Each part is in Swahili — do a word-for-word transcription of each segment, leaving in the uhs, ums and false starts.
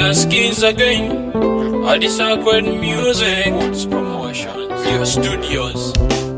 Let's kiss again. All the sacred music. What's promotions? Your studios.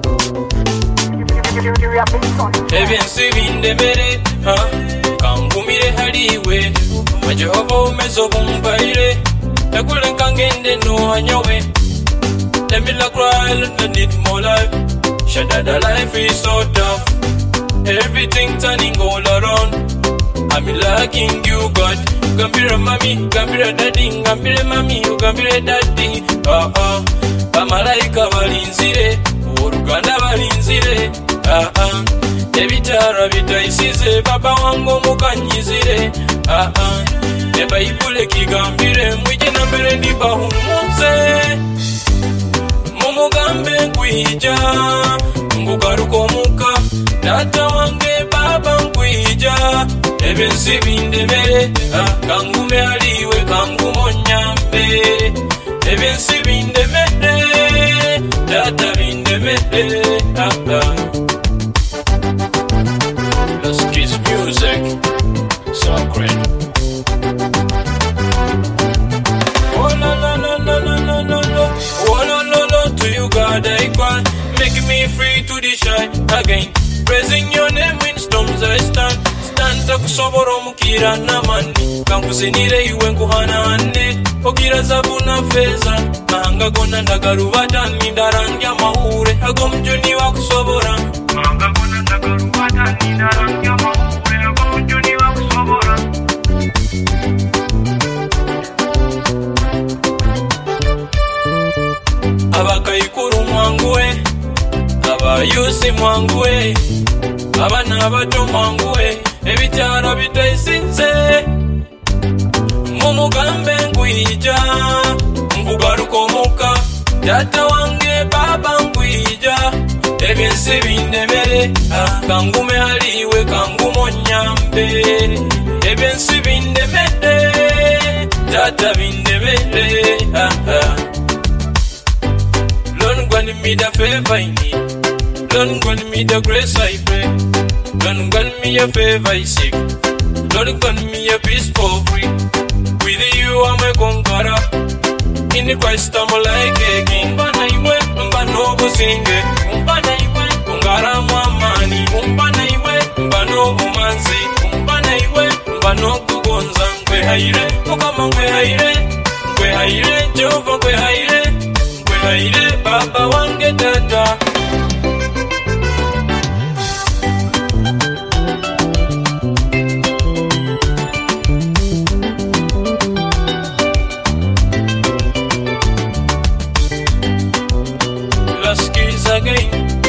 Heaven saving the mere, huh? Kangumire hariwe. Majehova umezo bumbaire. Ekule kangende no anyawe. Let me look right, I need more life. Shadada life is so tough. Everything turning all around. I'm lacking you, God. Gambira mami, gambira daddy, gambira mami, gambira daddy. Ah ah, Bamalaika balinzire, Uruganda balinzire. Ah ah, ebitara bitaisize, Baba wangu mukanyizire. Ah ah, ne Bible kigambire, mwije na mbere ndibahumuze. Mumugambe kwija, ngugaruko muka, data wange baba nkwija. Even si binde mere, kangume aliwe kangumo nyambe. Even si binde mere, data binde mere. Let's kiss music, sacred. Oh la la la la la la la la. Oh la la la to you God I cry. Making me free to the shy again. Praising your name when storms I stand. Stand kusoboro mukira namani. Kankuzinire iwe nkuhanane. Okira zabuna feza. Mahanga gona ndagarubata nindarangya mahure. Hago mjuni wa kusobora. Mahanga gona ndagarubata nindarangya mahure. Hago mjuni wa kusobora. Abakayikuru mwanguwe. Abayusi mwanguwe. Abana bato mwanguwe. Ebitara bitaisize. Mumugambe nkwija. Ngugaruko muka. Data wange baba nkwija. Ebyensi bindemere. Kangume aliwe kangumo nyambe. Ebyensi bindemere. Data bindemere. Lord grant me the favor I need. Lord grant me the grace I pray. Lord grant me a favor I seek. Lord grant me a peace for free. With you I'm a conqueror. In Christ I'm like a king. Mbana iwe, mbano businge. Mbana iwe, ngara mwamani. Mbana iwe, mbano bumanzi. Mbana iwe, mbano kugonza. Nkwe haire, mukama nkwe haire. Nkwe haire, Jehova nkwe haire. Nkwe haire, baba wange dada. Let's kiss again.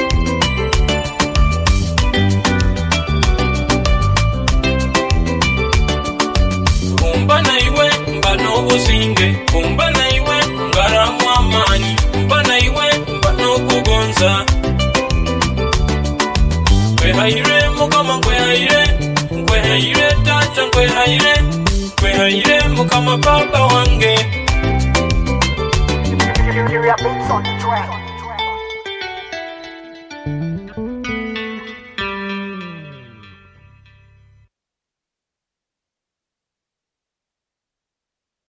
Umbana iwe, mbano buzinge. Umbana iwe, ngaramu amani. Umbana iwe, mbano kugonza. Kwe haire, mukama kwe haire. Kwe haire, tata kwe haire. Kwe haire, mukama baba wange. You're a big son, track.